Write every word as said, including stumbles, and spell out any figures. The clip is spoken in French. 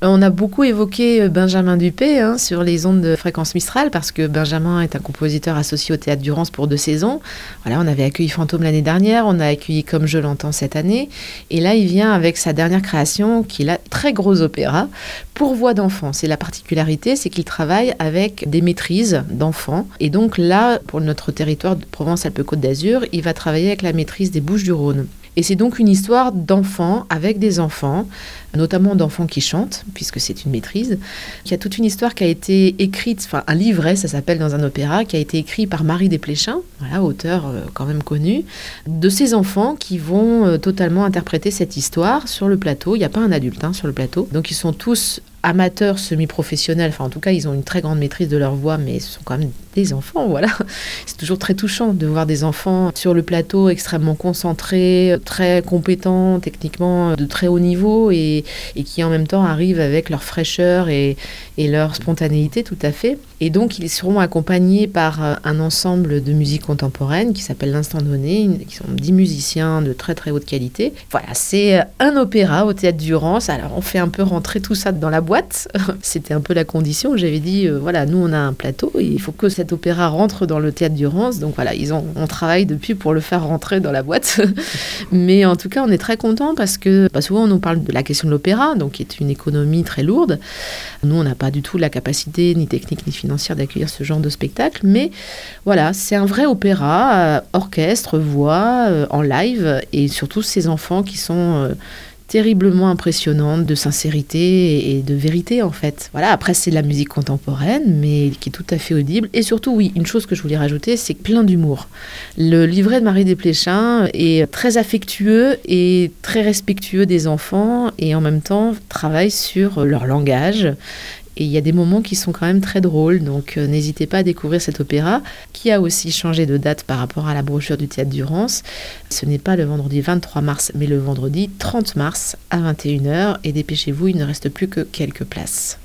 On a beaucoup évoqué Benjamin Dupé hein, sur les ondes de Fréquence Mistral parce que Benjamin est un compositeur associé au Théâtre du Rance pour deux saisons. Voilà, on avait accueilli Fantôme l'année dernière, on a accueilli Comme je l'entends cette année. Et là, il vient avec sa dernière création qui est la très gros opéra pour voix d'enfant. C'est la particularité, c'est qu'il travaille avec des maîtrises d'enfants. Et donc là, pour notre territoire de Provence-Alpes-Côte d'Azur, il va travailler avec la maîtrise des Bouches-du-Rhône. Et c'est donc une histoire d'enfants avec des enfants, notamment d'enfants qui chantent, puisque c'est une maîtrise. Il y a toute une histoire qui a été écrite, enfin un livret, ça s'appelle dans un opéra, qui a été écrit par Marie Desplechin, voilà, auteur euh, quand même connu, de ces enfants qui vont euh, totalement interpréter cette histoire sur le plateau. Il n'y a pas un adulte hein, sur le plateau. Donc ils sont tous amateurs semi-professionnels, enfin en tout cas ils ont une très grande maîtrise de leur voix, mais ce sont quand même des enfants, voilà. C'est toujours très touchant de voir des enfants sur le plateau extrêmement concentrés, très compétents techniquement, de très haut niveau et, et qui en même temps arrivent avec leur fraîcheur et, et leur spontanéité tout à fait. Et donc ils seront accompagnés par un ensemble de musique contemporaine qui s'appelle l'Instant Donné, qui sont dix musiciens de très très haute qualité. Voilà, c'est un opéra au Théâtre du Rance. Alors on fait un peu rentrer tout ça dans la boîte. C'était un peu la condition. J'avais dit, euh, voilà, nous on a un plateau et il faut que cet opéra rentre dans le Théâtre du Rance. Donc voilà, ils ont, on travaille depuis pour le faire rentrer dans la boîte. Mais en tout cas, on est très contents parce que bah, souvent on nous parle de la question de l'opéra, donc qui est une économie très lourde. Nous, on n'a pas du tout la capacité ni technique ni financière d'accueillir ce genre de spectacle. Mais voilà, c'est un vrai opéra, euh, orchestre, voix, euh, en live et surtout ces enfants qui sont... Euh, terriblement impressionnante, de sincérité et de vérité en fait. Voilà, après c'est de la musique contemporaine, mais qui est tout à fait audible. Et surtout, oui, une chose que je voulais rajouter, c'est plein d'humour. Le livret de Marie Desplechin est très affectueux et très respectueux des enfants et en même temps travaille sur leur langage. Et il y a des moments qui sont quand même très drôles, donc euh, n'hésitez pas à découvrir cet opéra, qui a aussi changé de date par rapport à la brochure du Théâtre du Rance. Ce n'est pas le vendredi vingt-trois mars, mais le vendredi trente mars à vingt et une heures. Et dépêchez-vous, il ne reste plus que quelques places.